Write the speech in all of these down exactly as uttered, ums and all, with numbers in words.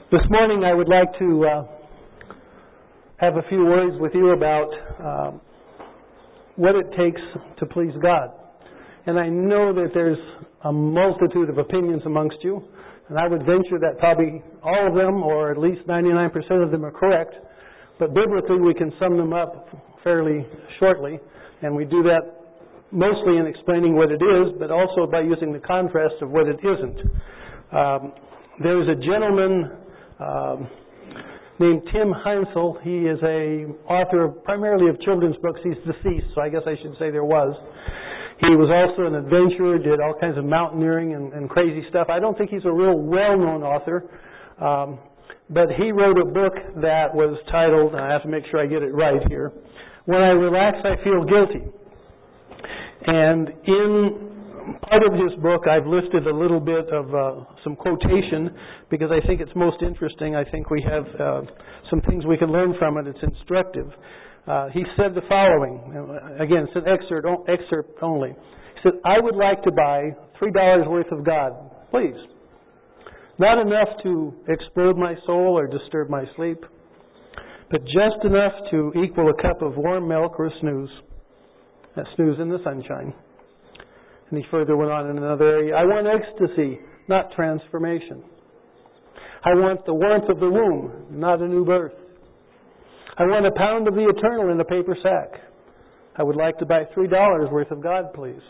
This morning I would like to uh, have a few words with you about uh, what it takes to please God. And I know that there's a multitude of opinions amongst you, and I would venture that probably all of them, or at least ninety-nine percent of them, are correct. But biblically we can sum them up fairly shortly, and we do that mostly in explaining what it is, but also by using the contrast of what it isn't. Um, there's a gentleman Um, named Tim Heinzel. He is a author primarily of children's books. He's deceased, so I guess I should say there was. He was also an adventurer, did all kinds of mountaineering and, and crazy stuff. I don't think he's a real well-known author, um, but he wrote a book that was titled, and I have to make sure I get it right here, When I Relax, I Feel Guilty. And in part of his book, I've listed a little bit of uh, some quotation because I think it's most interesting. I think we have uh, some things we can learn from it. It's instructive. Uh, he said the following. Again, it's an excerpt, excerpt only. He said, I would like to buy three dollars worth of God, please. Not enough to explode my soul or disturb my sleep, but just enough to equal a cup of warm milk or a snooze. A snooze in the sunshine. And he further went on in another area. I want ecstasy, not transformation. I want the warmth of the womb, not a new birth. I want a pound of the eternal in a paper sack. I would like to buy three dollars worth of God, please.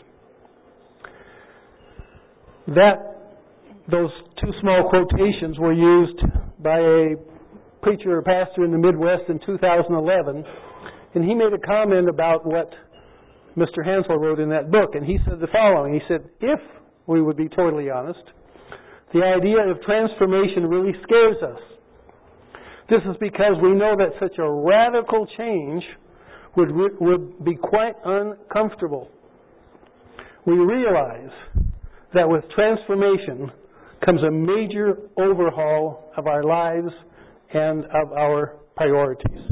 That, those two small quotations were used by a preacher or pastor in the Midwest in two thousand eleven, and he made a comment about what Mister Heinzel wrote in that book, and he said the following. He said, if we would be totally honest, the idea of transformation really scares us. This is because we know that such a radical change would, would be quite uncomfortable. We realize that with transformation comes a major overhaul of our lives and of our priorities.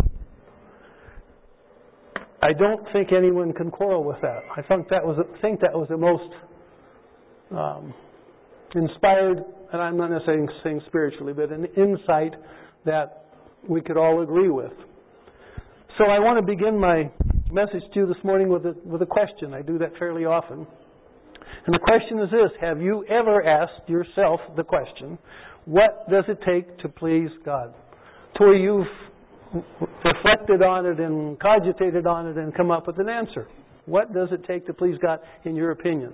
I don't think anyone can quarrel with that. I think that was think that was the most um, inspired, and I'm not necessarily saying spiritually, but an insight that we could all agree with. So I want to begin my message to you this morning with a, with a question. I do that fairly often. And the question is this: have you ever asked yourself the question, what does it take to please God? To where you've reflected on it and cogitated on it and come up with an answer. What does it take to please God, in your opinion?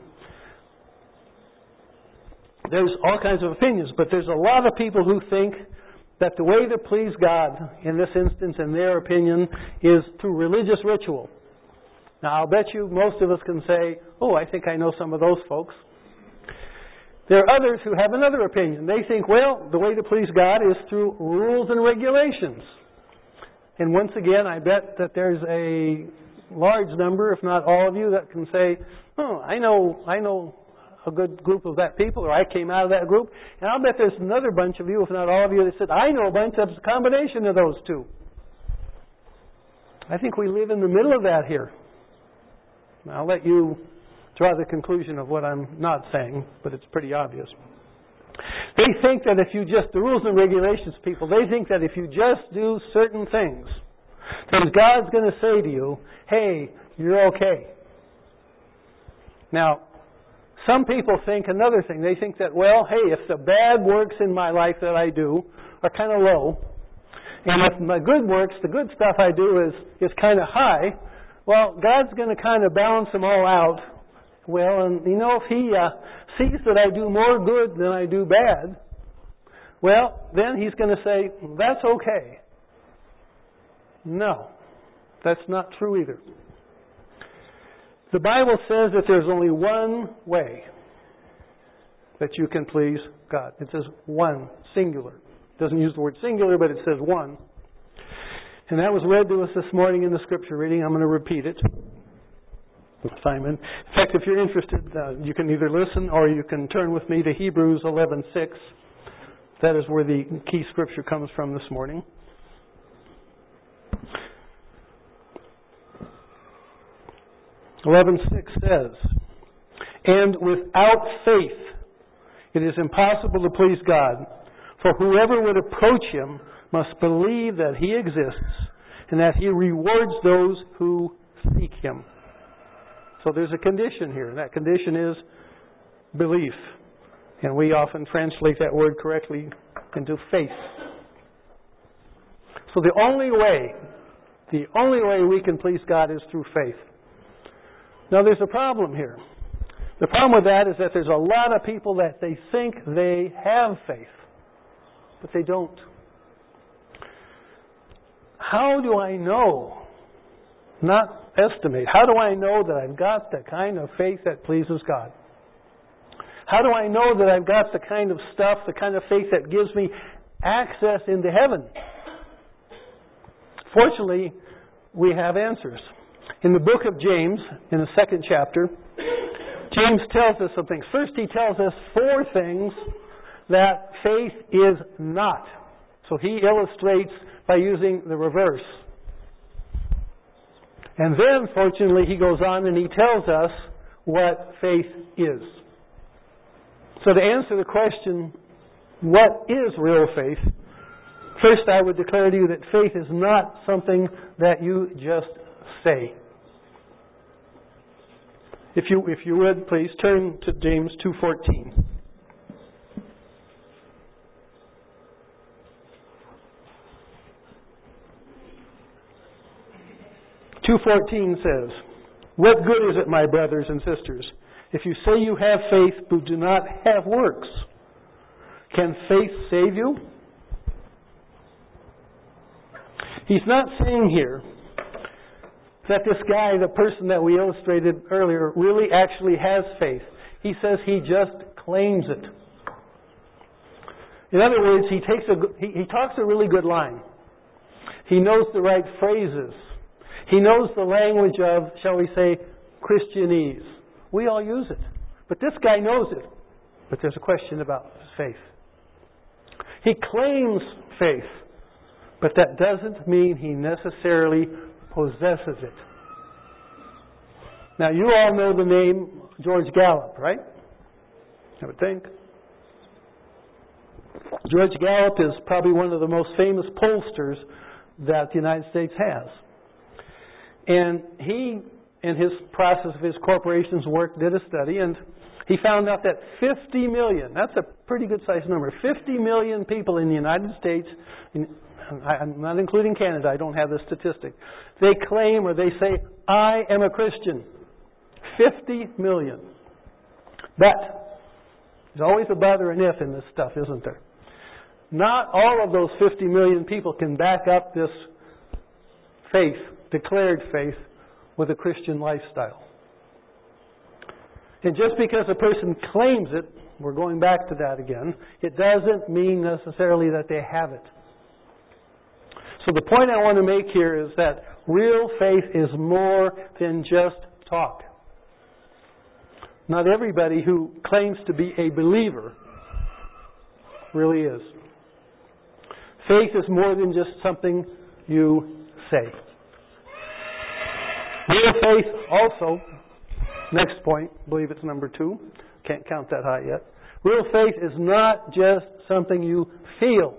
There's all kinds of opinions, but there's a lot of people who think that the way to please God, in this instance, in their opinion, is through religious ritual. Now, I'll bet you most of us can say, oh, I think I know some of those folks. There are others who have another opinion. They think, well, the way to please God is through rules and regulations. And once again, I bet that there's a large number, if not all of you, that can say, oh, I know I know a good group of that people, or I came out of that group. And I'll bet there's another bunch of you, if not all of you, that said, I know a bunch that's a combination of those two. I think we live in the middle of that here. Now, I'll let you draw the conclusion of what I'm not saying, but it's pretty obvious. They think that if you just, the rules and regulations people, they think that if you just do certain things, then God's going to say to you, hey, you're okay. Now, some people think another thing. They think that, well, hey, if the bad works in my life that I do are kind of low, and if my good works, the good stuff I do is, is kind of high, well, God's going to kind of balance them all out. Well, and you know, if He uh, sees that I do more good than I do bad, well, then He's going to say, that's okay. No, that's not true either. The Bible says that there's only one way that you can please God. It says one, singular. It doesn't use the word singular, but it says one. And that was read to us this morning in the Scripture reading. I'm going to repeat it. Simon. In fact, if you're interested, uh, you can either listen or you can turn with me to Hebrews eleven six. That is where the key scripture comes from this morning. eleven six says, and without faith it is impossible to please God. For whoever would approach Him must believe that He exists and that He rewards those who seek Him. So there's a condition here, and that condition is belief. And we often translate that word correctly into faith. So the only way, the only way we can please God is through faith. Now there's a problem here. The problem with that is that there's a lot of people that they think they have faith, but they don't. How do I know? Not estimate. How do I know that I've got the kind of faith that pleases God? How do I know that I've got the kind of stuff, the kind of faith that gives me access into heaven? Fortunately, we have answers. In the book of James, in the second chapter, James tells us some things. First, he tells us four things that faith is not. So he illustrates by using the reverse. And then, fortunately, he goes on and he tells us what faith is. So to answer the question, what is real faith? First, I would declare to you that faith is not something that you just say. If you if you would, please turn to James two fourteen. two fourteen says, "What good is it, my brothers and sisters, if you say you have faith but do not have works? Can faith save you?" He's not saying here that this guy, the person that we illustrated earlier, really actually has faith. He says he just claims it. In other words, he takes a he, he talks a really good line. He knows the right phrases. He knows the language of, shall we say, Christianese. We all use it. But this guy knows it. But there's a question about his faith. He claims faith, but that doesn't mean he necessarily possesses it. Now, you all know the name George Gallup, right? I would think. George Gallup is probably one of the most famous pollsters that the United States has. And he, in his process of his corporation's work, did a study, and he found out that fifty million, that's a pretty good sized number, fifty million people in the United States, in, I'm not including Canada, I don't have the statistic, they claim or they say, "I am a Christian." fifty million. But there's always a but or an if in this stuff, isn't there? Not all of those fifty million people can back up this faith, declared faith, with a Christian lifestyle. And just because a person claims it, we're going back to that again, it doesn't mean necessarily that they have it. So the point I want to make here is that real faith is more than just talk. Not everybody who claims to be a believer really is. Faith is more than just something you say. Real faith also, next point, I believe it's number two, can't count that high yet. Real faith is not just something you feel.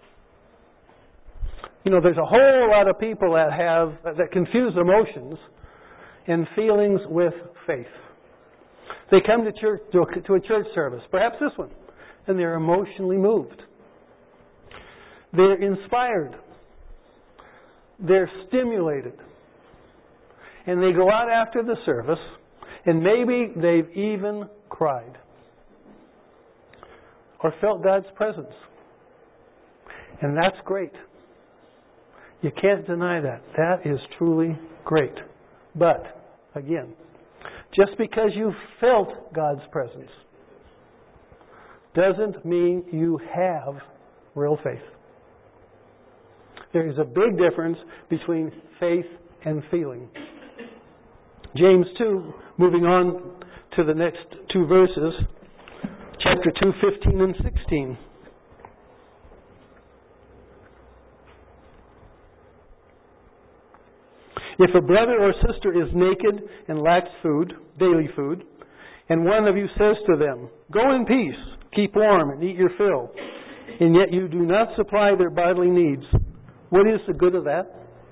You know, there's a whole lot of people that have, that confuse emotions and feelings with faith. They come to church, to a church service, perhaps this one, and they're emotionally moved. They're inspired. They're stimulated. And they go out after the service, and maybe they've even cried or felt God's presence. And that's great. You can't deny that. That is truly great. But, again, just because you felt God's presence doesn't mean you have real faith. There is a big difference between faith and feeling. James two, moving on to the next two verses, chapter two, fifteen and sixteen. If a brother or sister is naked and lacks food, daily food, and one of you says to them, "Go in peace, keep warm and eat your fill," and yet you do not supply their bodily needs. What is the good of that?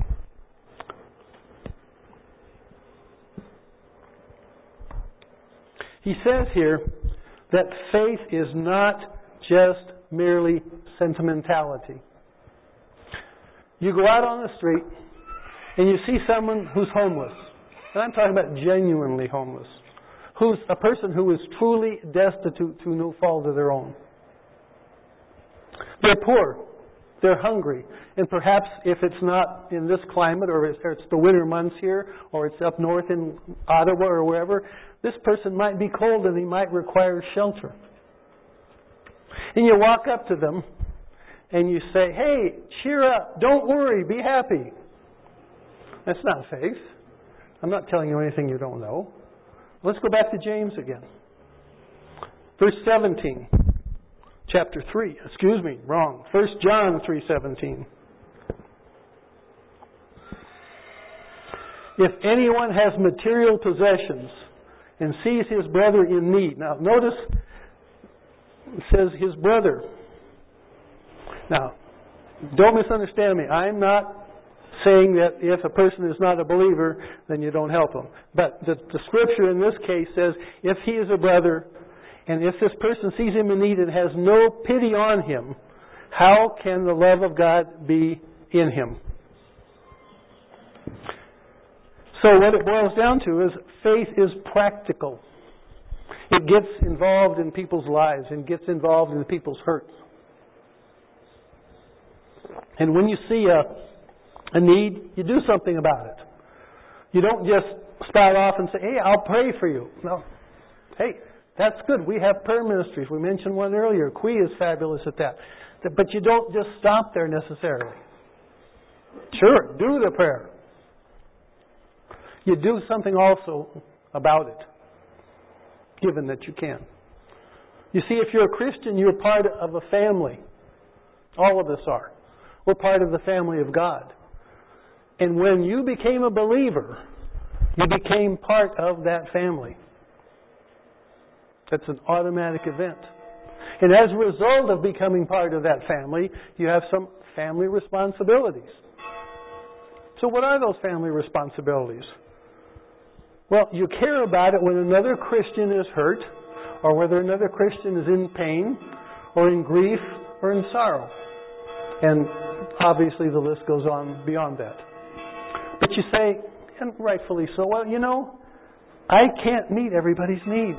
He says here that faith is not just merely sentimentality. You go out on the street and you see someone who's homeless. And I'm talking about genuinely homeless. Who's a person who is truly destitute through no fault of their own. They're poor. They're hungry. And perhaps if it's not in this climate, or it's, or it's the winter months here, or it's up north in Ottawa or wherever, this person might be cold and he might require shelter. And you walk up to them and you say, hey, cheer up. Don't worry. Be happy. That's not faith. I'm not telling you anything you don't know. Let's go back to James again. Verse seventeen. Chapter three. Excuse me, wrong. First John three seventeen. If anyone has material possessions and sees his brother in need. Now notice it says his brother. Now, don't misunderstand me. I'm not saying that if a person is not a believer, then you don't help him. But the, the scripture in this case says, if he is a brother, and if this person sees him in need and has no pity on him, how can the love of God be in him? So what it boils down to is faith is practical. It gets involved in people's lives and gets involved in people's hurt. And when you see a a need, you do something about it. You don't just spout off and say, hey, I'll pray for you. No. Hey, that's good. We have prayer ministries. We mentioned one earlier. Quee is fabulous at that. But you don't just stop there necessarily. Sure, do the prayer. You do something also about it, given that you can. You see, if you're a Christian, you're part of a family. All of us are. We're part of the family of God. And when you became a believer, you became part of that family. That's an automatic event. And as a result of becoming part of that family, you have some family responsibilities. So what are those family responsibilities? Well, you care about it when another Christian is hurt, or whether another Christian is in pain, or in grief, or in sorrow. And obviously the list goes on beyond that. But you say, and rightfully so, well, you know, I can't meet everybody's needs.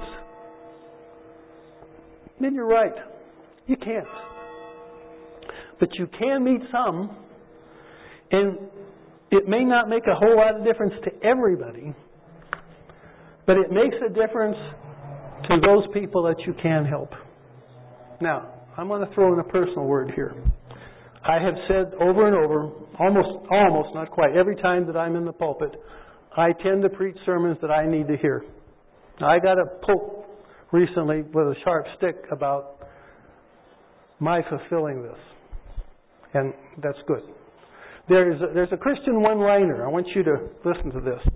Then you're right. You can't. But you can meet some, and it may not make a whole lot of difference to everybody, but it makes a difference to those people that you can help. Now, I'm going to throw in a personal word here. I have said over and over, almost, almost, not quite, every time that I'm in the pulpit, I tend to preach sermons that I need to hear. Now, I got a poke recently with a sharp stick about my fulfilling this. And that's good. There's a, there's a Christian one-liner. I want you to listen to this.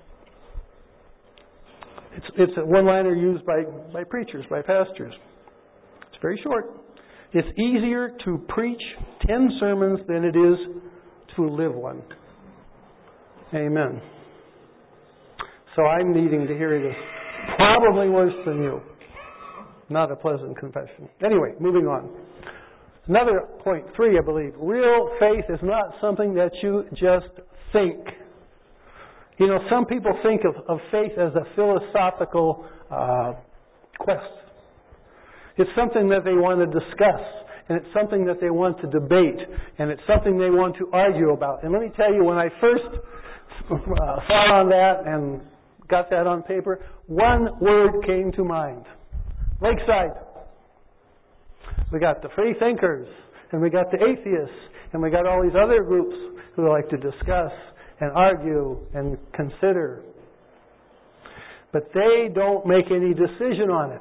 It's, it's a one-liner used by, by preachers, by pastors. It's very short. It's easier to preach ten sermons than it is to live one. Amen. So I'm needing to hear this. Probably worse than you. Not a pleasant confession. Anyway, moving on. Another point, three, I believe. Real faith is not something that you just think. You know, some people think of, of faith as a philosophical uh, quest. It's something that they want to discuss, and it's something that they want to debate, and it's something they want to argue about. And let me tell you, when I first uh, thought on that and got that on paper, one word came to mind. Lakeside. We got the free thinkers, and we got the atheists, and we got all these other groups who like to discuss and argue and consider. But they don't make any decision on it.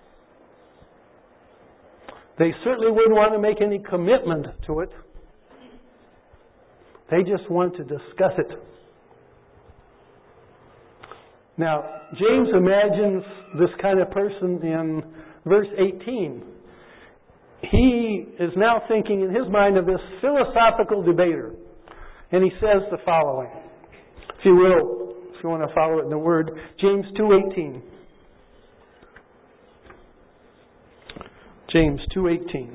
They certainly wouldn't want to make any commitment to it. They just want to discuss it. Now, James imagines this kind of person in verse eighteen. he is now thinking in his mind of this philosophical debater. And he says the following. If you will, if you want to follow it in the Word, James two eighteen. James two eighteen.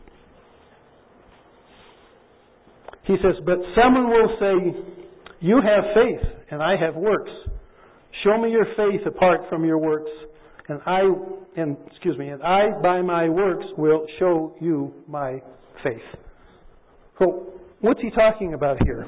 He says, "But someone will say, you have faith, and I have works. Show me your faith apart from your works, and I, and excuse me, and I by my works will show you my faith." So, what's he talking about here?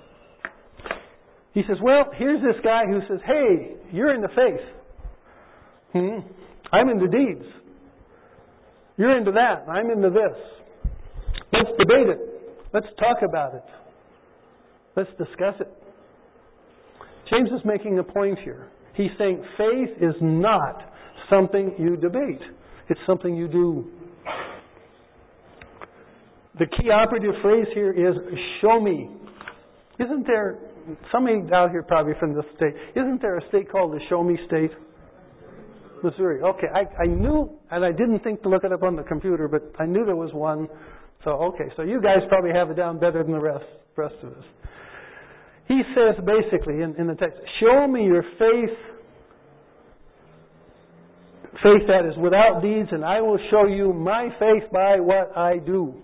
He says, well, here's this guy who says, hey, you're in the faith. Hmm? I'm into deeds. You're into that. I'm into this. Let's debate it. Let's talk about it. Let's discuss it. James is making a point here. He's saying faith is not something you debate. It's something you do. The key operative phrase here is, show me. Isn't there, somebody out here probably from this state, isn't there a state called the Show Me State? Missouri. Okay, I, I knew, and I didn't think to look it up on the computer, but I knew there was one. So, okay, so you guys probably have it down better than the rest, rest of us. He says basically in, in the text, show me your faith, faith that is without deeds, and I will show you my faith by what I do.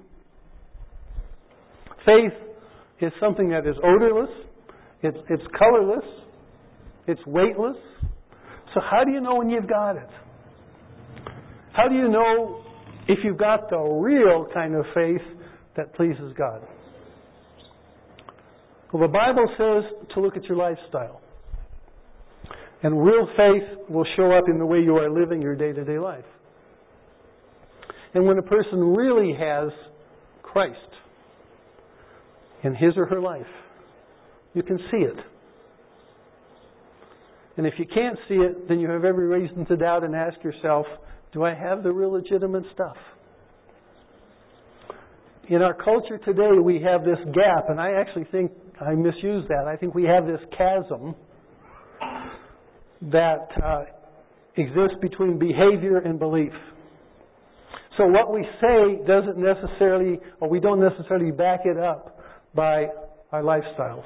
Faith is something that is odorless, it's, it's colorless, it's weightless. So how do you know when you've got it? How do you know if you've got the real kind of faith that pleases God? Well, the Bible says to look at your lifestyle. And real faith will show up in the way you are living your day-to-day life. And when a person really has Christ in his or her life, you can see it. And if you can't see it, then you have every reason to doubt and ask yourself, do I have the real legitimate stuff? In our culture today, we have this gap, and I actually think I misuse that. I think we have this chasm that uh, exists between behavior and belief. So what we say doesn't necessarily, or we don't necessarily back it up by our lifestyles.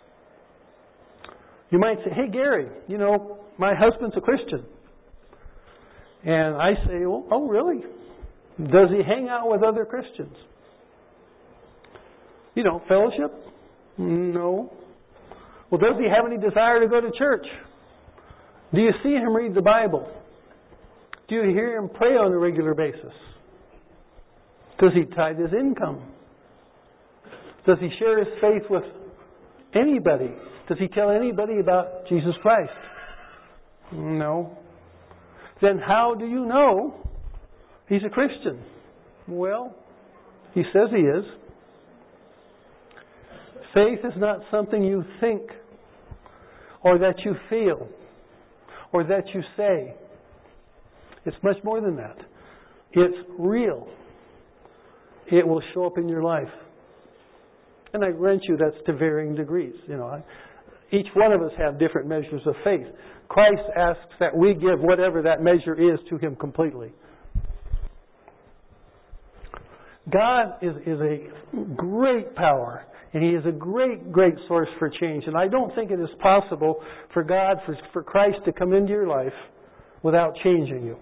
You might say, hey Gary, you know, my husband's a Christian. And I say, well, oh really? Does he hang out with other Christians? You know, fellowship? No. Well, does he have any desire to go to church? Do you see him read the Bible? Do you hear him pray on a regular basis? Does he tithe his income? Does he share his faith with anybody? Does he tell anybody about Jesus Christ? No. Then how do you know he's a Christian? Well, he says he is. Faith is not something you think or that you feel or that you say. It's much more than that. It's real. It will show up in your life. And I grant you that's to varying degrees. You know, each one of us have different measures of faith. Christ asks that we give whatever that measure is to Him completely. God is, is a great power, and He is a great, great source for change. And I don't think it is possible for God, for, for Christ to come into your life without changing you.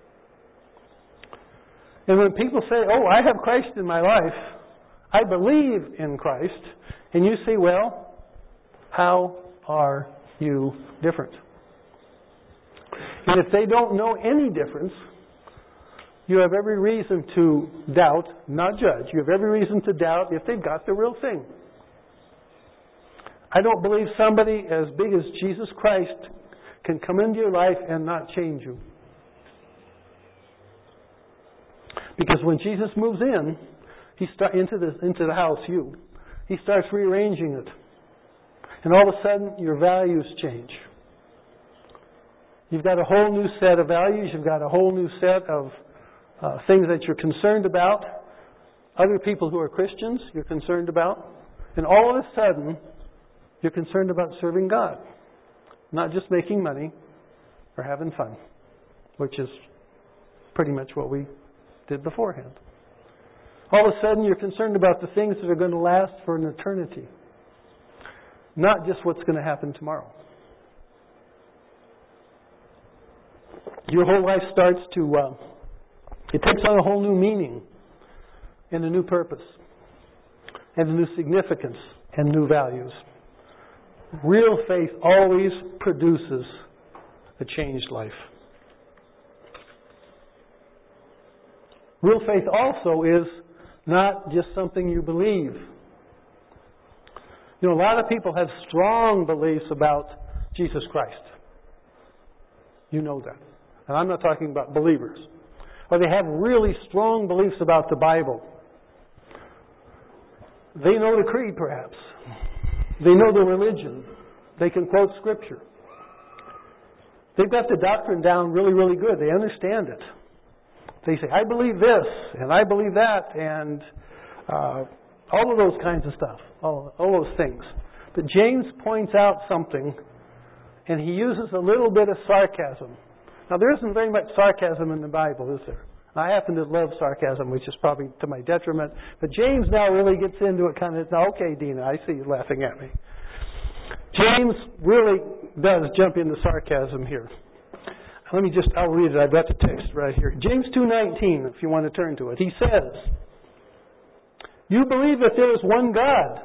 And when people say, oh, I have Christ in my life, I believe in Christ, and you say, well, how are you different? And if they don't know any difference, you have every reason to doubt, not judge. You have every reason to doubt if they've got the real thing. I don't believe somebody as big as Jesus Christ can come into your life and not change you. Because when Jesus moves in, He start into the into the house, you, He starts rearranging it. And all of a sudden, your values change. You've got a whole new set of values. You've got a whole new set of uh, things that you're concerned about. Other people who are Christians, you're concerned about. And all of a sudden, you're concerned about serving God. Not just making money or having fun, which is pretty much what we did beforehand. All of a sudden you're concerned about the things that are going to last for an eternity, not just what's going to happen tomorrow. Your whole life starts to, uh, it takes on a whole new meaning and a new purpose and a new significance and new values. Real faith always produces a changed life. Real faith also is not just something you believe. You know, a lot of people have strong beliefs about Jesus Christ. You know that. And I'm not talking about believers. Or they have really strong beliefs about the Bible. They know the creed, perhaps. They know the religion. They can quote Scripture. They've got the doctrine down really, really good. They understand it. They say, I believe this, and I believe that, and uh, all of those kinds of stuff. All, all those things. But James points out something, and he uses a little bit of sarcasm. Now, there isn't very much sarcasm in the Bible, is there? I happen to love sarcasm, which is probably to my detriment. But James now really gets into it kind of, okay, Dina, I see you laughing at me. James really does jump into sarcasm here. Let me just, I'll read it. I've got the text right here. James two nineteen, if you want to turn to it. He says, you believe that there is one God.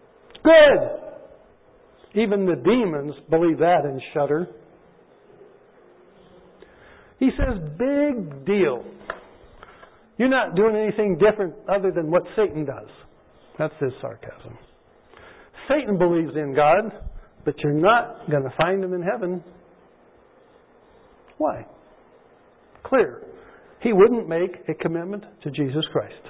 Good. Even the demons believe that and shudder. He says, big deal. You're not doing anything different other than what Satan does. That's his sarcasm. Satan believes in God, but you're not going to find him in heaven. Why? Clear. He wouldn't make a commitment to Jesus Christ.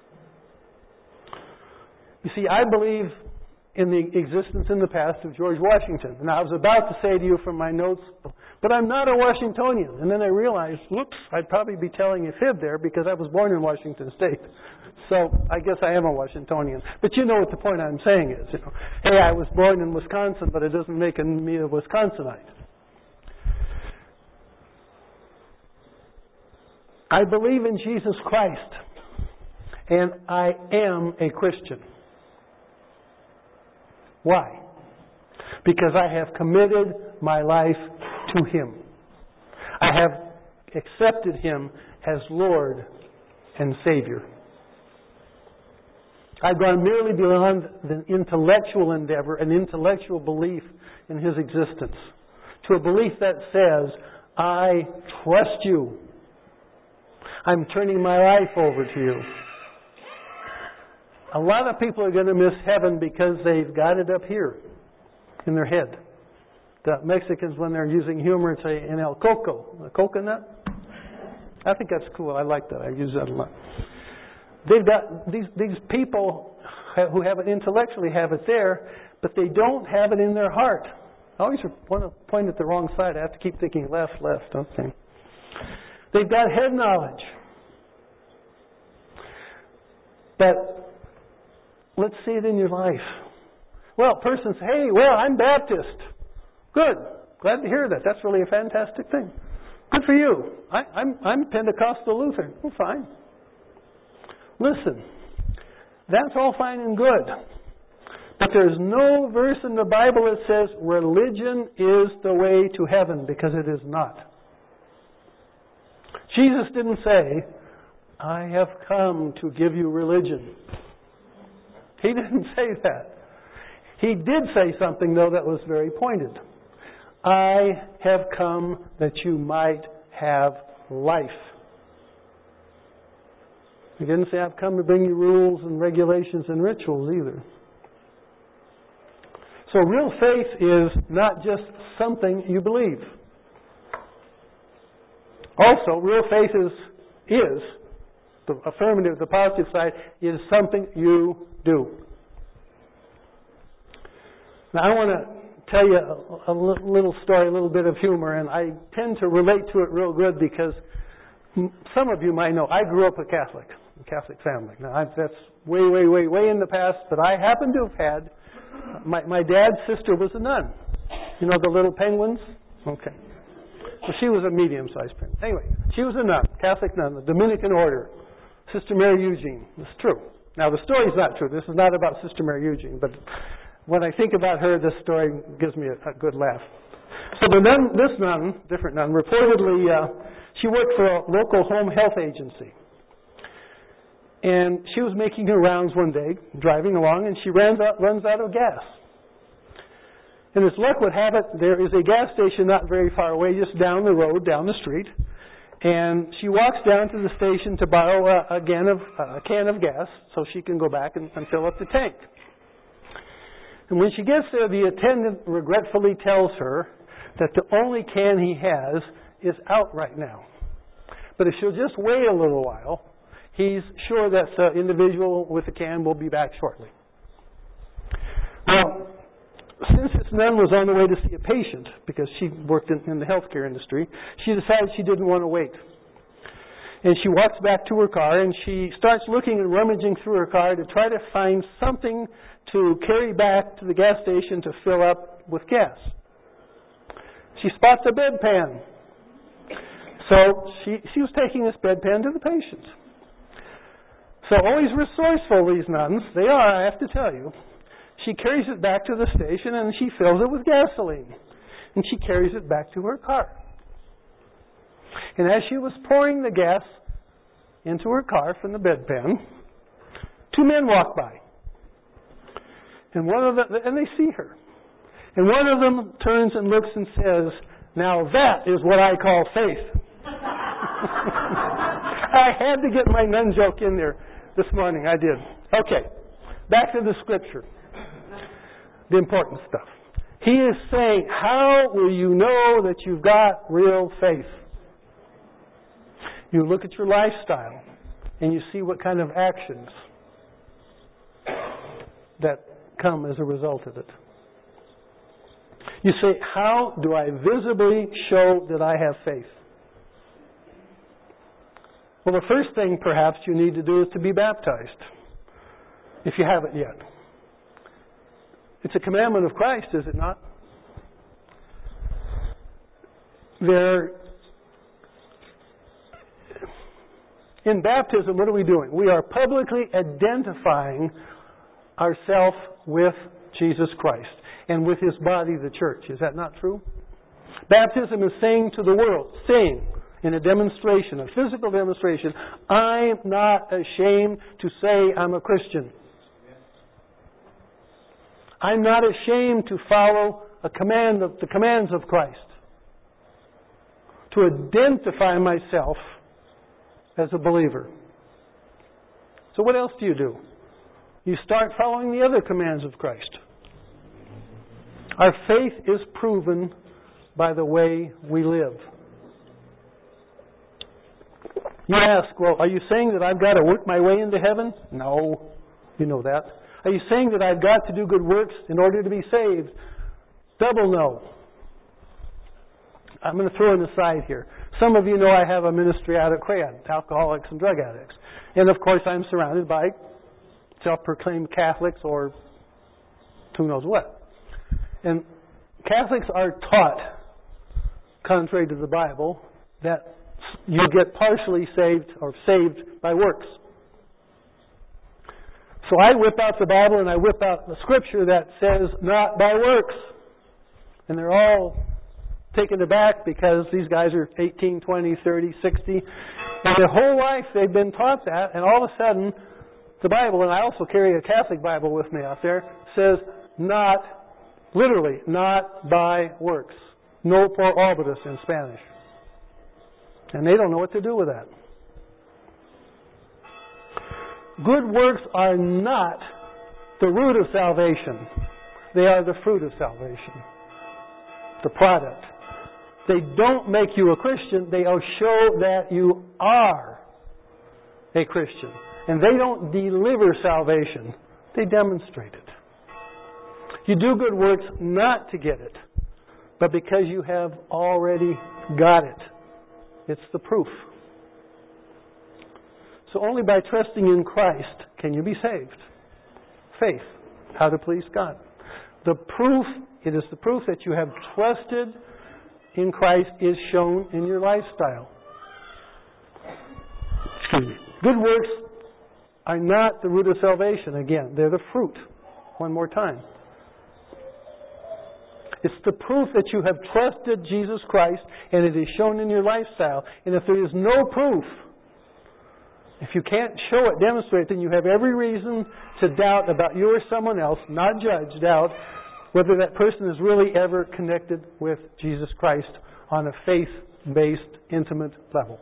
You see, I believe in the existence in the past of George Washington. And I was about to say to you from my notes, but I'm not a Washingtonian. And then I realized, whoops, I'd probably be telling a fib there because I was born in Washington State. So I guess I am a Washingtonian. But you know what the point I'm saying is. You know, hey, I was born in Wisconsin, but it doesn't make me a Wisconsinite. I believe in Jesus Christ, and I am a Christian. Why? Because I have committed my life to Him. I have accepted Him as Lord and Savior. I've gone merely beyond the intellectual endeavor, an intellectual belief in His existence, to a belief that says, I trust you. I'm turning my life over to you. A lot of people are going to miss heaven because they've got it up here in their head. The Mexicans, when they're using humor, say, en el coco, a coconut. I think that's cool. I like that. I use that a lot. They've got these these people who have it intellectually have it there, but they don't have it in their heart. I always want to point at the wrong side. I have to keep thinking left, left. Okay. They've got head knowledge. But let's see it in your life. Well, a person says, hey, well, I'm Baptist. Good. Glad to hear that. That's really a fantastic thing. Good for you. I, I'm, I'm Pentecostal Lutheran. Well, fine. Listen, that's all fine and good. But there's no verse in the Bible that says religion is the way to heaven, because it is not. Jesus didn't say, I have come to give you religion. He didn't say that. He did say something, though, that was very pointed. I have come that you might have life. He didn't say, I've come to bring you rules and regulations and rituals either. So real faith is not just something you believe. Also, real faith is, is the affirmative, the positive side, is something you do. Now, I want to tell you a, a little story, a little bit of humor, and I tend to relate to it real good because some of you might know I grew up a Catholic, a Catholic family. Now, I've, that's way, way, way, way in the past, but I happen to have had, my, my dad's sister was a nun. You know the little penguins? Okay. So she was a medium-sized penguin. Anyway, she was a nun, Catholic nun, the Dominican order. Sister Mary Eugene. It's true. Now, the story's not true. This is not about Sister Mary Eugene, but when I think about her, this story gives me a, a good laugh. So the nun, this nun, different nun, reportedly, uh, she worked for a local home health agency. And she was making her rounds one day, driving along, and she runs out, runs out of gas. And as luck would have it, there is a gas station not very far away, just down the road, down the street. And she walks down to the station to borrow a, a, can, of, a can of gas so she can go back and, and fill up the tank. And when she gets there, the attendant regretfully tells her that the only can he has is out right now. But if she'll just wait a little while, he's sure that the individual with the can will be back shortly. Well, since this nun was on the way to see a patient, because she worked in, in the healthcare industry, she decided she didn't want to wait. And she walks back to her car and she starts looking and rummaging through her car to try to find something to carry back to the gas station to fill up with gas. She spots a bedpan. So she, she was taking this bedpan to the patient. So always resourceful, these nuns. They are, I have to tell you. She carries it back to the station and she fills it with gasoline. And she carries it back to her car. And as she was pouring the gas into her car from the bedpan, two men walk by. And one of them, and they see her. And one of them turns and looks and says, "Now that is what I call faith." I had to get my nun joke in there this morning. I did. Okay. Back to the scripture. The important stuff. He is saying, how will you know that you've got real faith? You look at your lifestyle and you see what kind of actions that come as a result of it. You say, how do I visibly show that I have faith? Well, the first thing perhaps you need to do is to be baptized, if you haven't yet. It's a commandment of Christ, is it not? There, in baptism, what are we doing? We are publicly identifying ourselves with Jesus Christ and with His body, the church. Is that not true? Baptism is saying to the world, saying in a demonstration, a physical demonstration, I'm not ashamed to say I'm a Christian. I'm not ashamed to follow a command of the commands of Christ. To identify myself as a believer. So what else do you do? You start following the other commands of Christ. Our faith is proven by the way we live. You ask, well, are you saying that I've got to work my way into heaven? No. You know that. Are you saying that I've got to do good works in order to be saved? Double no. I'm going to throw an aside here. Some of you know I have a ministry out at Crayon, alcoholics and drug addicts. And of course I'm surrounded by self-proclaimed Catholics or who knows what. And Catholics are taught, contrary to the Bible, that you get partially saved or saved by works. So I whip out the Bible and I whip out the scripture that says not by works. And they're all taken aback because these guys are eighteen, twenty, thirty, sixty. And their whole life they've been taught that, and all of a sudden the Bible, and I also carry a Catholic Bible with me out there, says not, literally, not by works. No por obras in Spanish. And they don't know what to do with that. Good works are not the root of salvation. They are the fruit of salvation. The product. They don't make you a Christian. They show that you are a Christian. And they don't deliver salvation. They demonstrate it. You do good works not to get it, but because you have already got it. It's the proof. So only by trusting in Christ can you be saved. Faith. How to please God. The proof, it is the proof that you have trusted in Christ is shown in your lifestyle. excuse me, good works are not the root of salvation. Again, they're the fruit. One more time. It's the proof that you have trusted Jesus Christ, and it is shown in your lifestyle. And if there is no proof, if you can't show it, demonstrate it, then you have every reason to doubt about you or someone else, not judge, doubt whether that person is really ever connected with Jesus Christ on a faith-based, intimate level.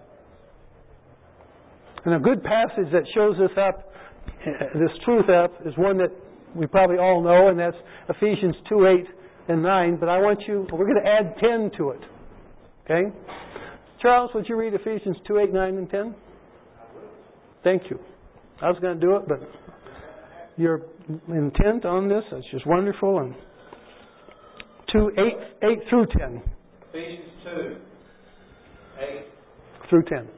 And a good passage that shows this up, this truth up, is one that we probably all know, and that's Ephesians two, eight and nine. But I want you, we're going to add ten to it. Okay? Charles, would you read Ephesians two, eight, nine, and ten? Thank you. I was going to do it, but your intent on this is just wonderful. And two, eight, eight through ten. Ephesians two, eight through ten.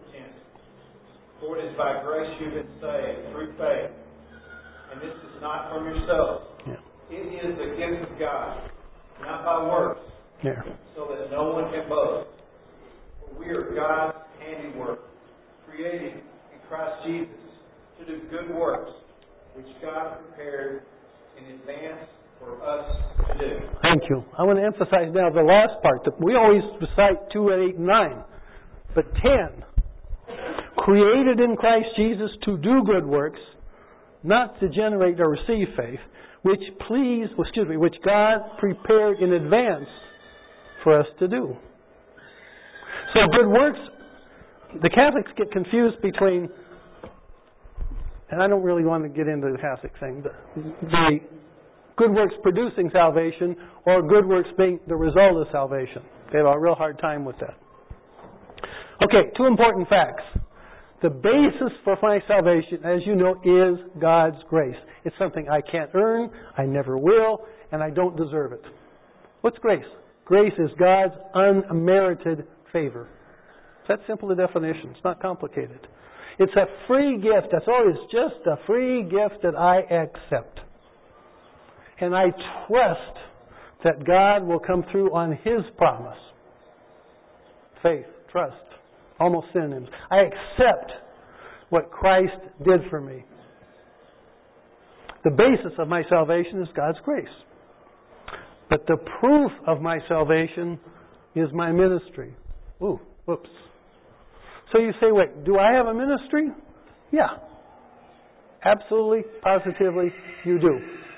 For it is by grace you've been saved through faith, and this is not from yourselves. Yeah. It is the gift of God, not by works, Yeah. so that no one can boast. For we are God's handiwork, created in Christ Jesus to do good works, which God prepared in advance for us to do. Thank you. I want to emphasize now the last part. That we always recite two, eight, and nine, but ten. Created in Christ Jesus to do good works, not to generate or receive faith, which please, excuse me, which God prepared in advance for us to do. So good works, the Catholics get confused between, and I don't really want to get into the Catholic thing, the, the good works producing salvation or good works being the result of salvation. They have a real hard time with that. Okay, two important facts. The basis for my salvation, as you know, is God's grace. It's something I can't earn, I never will, and I don't deserve it. What's grace? Grace is God's unmerited favor. It's that simple a definition. It's not complicated. It's a free gift. That's all it is. Just a free gift that I accept. And I trust that God will come through on His promise. Faith, trust. Almost synonyms. I accept what Christ did for me. The basis of my salvation is God's grace. But the proof of my salvation is my ministry. Ooh, whoops. So you say, wait, do I have a ministry? Yeah. Absolutely, positively, you do.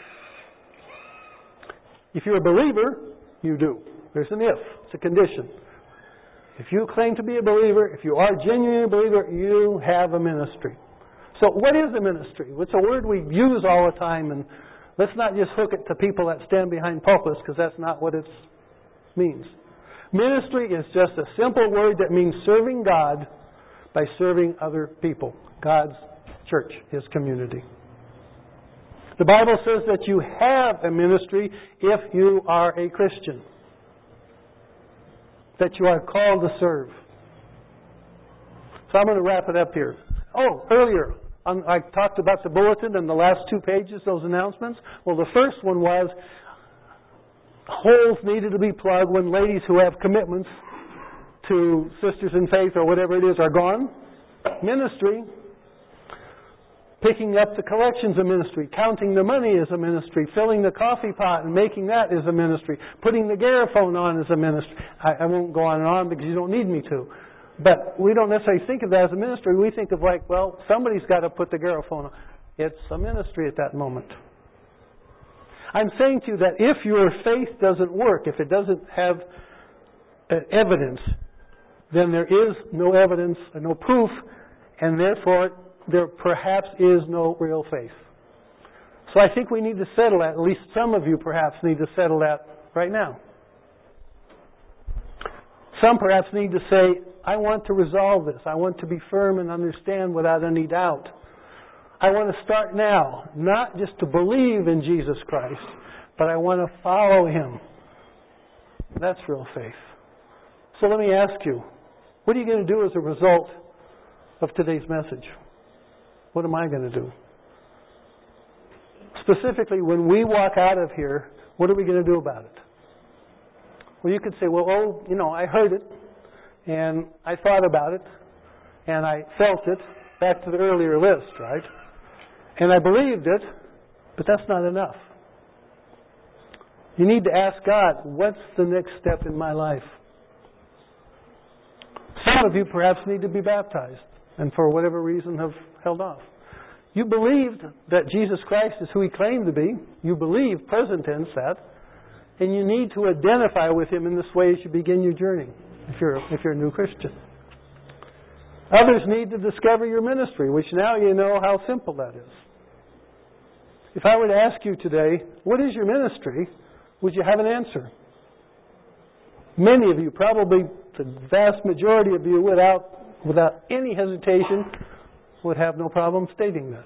If you're a believer, you do. There's an if. It's a condition. If you claim to be a believer, if you are genuinely a believer, you have a ministry. So what is a ministry? It's a word we use all the time, and let's not just hook it to people that stand behind pulpits, because that's not what it means. Ministry is just a simple word that means serving God by serving other people. God's church, His community. The Bible says that you have a ministry if you are a Christian. That you are called to serve. So I'm going to wrap it up here. Oh, earlier um, I talked about the bulletin and the last two pages, those announcements. Well, the first one was holes needed to be plugged when ladies who have commitments to sisters in faith or whatever it is are gone. Ministry. Picking up the collections a ministry. Counting the money is a ministry. Filling the coffee pot and making that is a ministry. Putting the Garophone on is a ministry. I, I won't go on and on because you don't need me to. But we don't necessarily think of that as a ministry. We think of like, well, somebody's got to put the Garophone on. It's a ministry at that moment. I'm saying to you that if your faith doesn't work, if it doesn't have uh, evidence, then there is no evidence, or no proof, and therefore there perhaps is no real faith. So I think we need to settle that. At least some of you perhaps need to settle that right now. Some perhaps need to say, I want to resolve this. I want to be firm and understand without any doubt. I want to start now, not just to believe in Jesus Christ, but I want to follow Him. That's real faith. So let me ask you, what are you going to do as a result of today's message? What am I going to do? Specifically, when we walk out of here, what are we going to do about it? Well, you could say, well, oh, you know, I heard it, and I thought about it, and I felt it, back to the earlier list, right? And I believed it, but that's not enough. You need to ask God, what's the next step in my life? Some of you perhaps need to be baptized, and for whatever reason have held off. You believed that Jesus Christ is who He claimed to be. You believe, present tense, that. And you need to identify with Him in this way as you begin your journey, if you're, if you're a new Christian. Others need to discover your ministry, which now you know how simple that is. If I were to ask you today, what is your ministry? Would you have an answer? Many of you, probably the vast majority of you, without, without any hesitation, would have no problem stating that.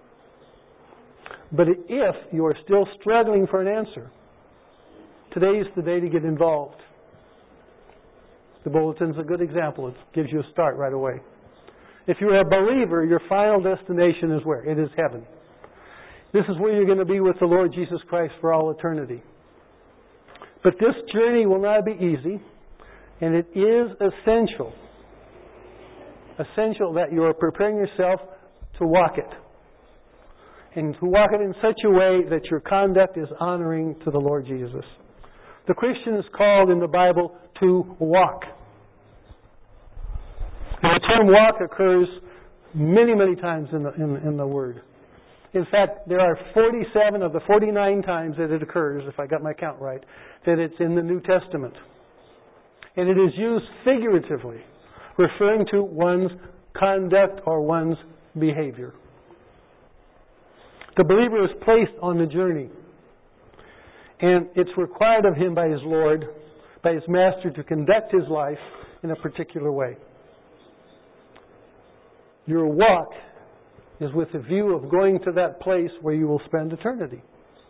But if you are still struggling for an answer, today is the day to get involved. The bulletin's a good example. It gives you a start right away. If you're a believer, your final destination is where? It is heaven. This is where you're going to be with the Lord Jesus Christ for all eternity. But this journey will not be easy, and it is essential, essential that you are preparing yourself to walk it. And to walk it in such a way that your conduct is honoring to the Lord Jesus. The Christian is called in the Bible to walk. And the term walk occurs many, many times in the, in, in the Word. In fact, there are forty-seven of the forty-nine times that it occurs, if I got my count right, that it's in the New Testament. And it is used figuratively, referring to one's conduct or one's behavior. The believer is placed on the journey. And it's required of him by his Lord, by his Master, to conduct his life in a particular way. Your walk is with a view of going to that place where you will spend eternity.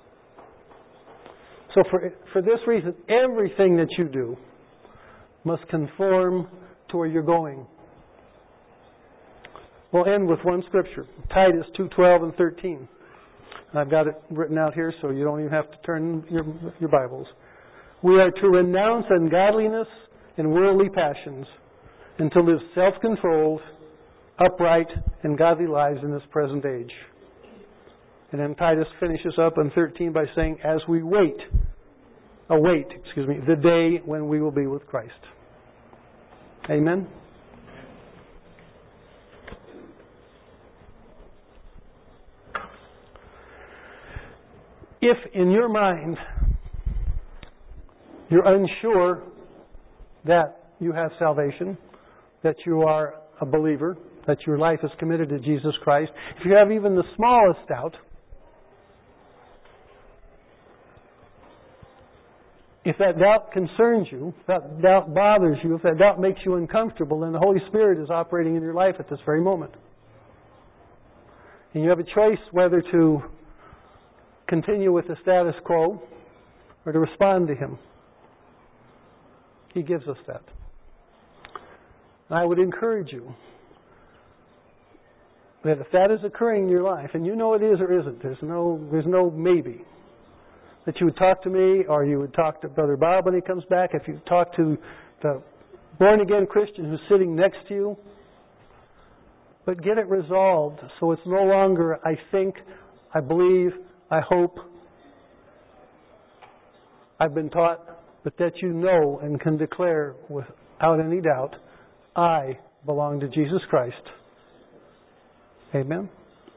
So for, for this reason, everything that you do must conform to where you're going. We'll end with one scripture, Titus two twelve and thirteen. I've got it written out here so you don't even have to turn your, your Bibles. We are to renounce ungodliness and worldly passions and to live self-controlled, upright, and godly lives in this present age. And then Titus finishes up in thirteen by saying, as we wait, await, excuse me, the day when we will be with Christ. Amen? If in your mind you're unsure that you have salvation, that you are a believer, that your life is committed to Jesus Christ, if you have even the smallest doubt, if that doubt concerns you, if that doubt bothers you, if that doubt makes you uncomfortable, then the Holy Spirit is operating in your life at this very moment. And you have a choice whether to continue with the status quo or to respond to Him. He gives us that. And I would encourage you that if that is occurring in your life, and you know it is or isn't, there's no, there's no maybe, that you would talk to me or you would talk to Brother Bob when he comes back, if you talk to the born-again Christian who's sitting next to you, but get it resolved so it's no longer, I think, I believe, I hope, I've been taught, but that you know and can declare without any doubt, I belong to Jesus Christ. Amen.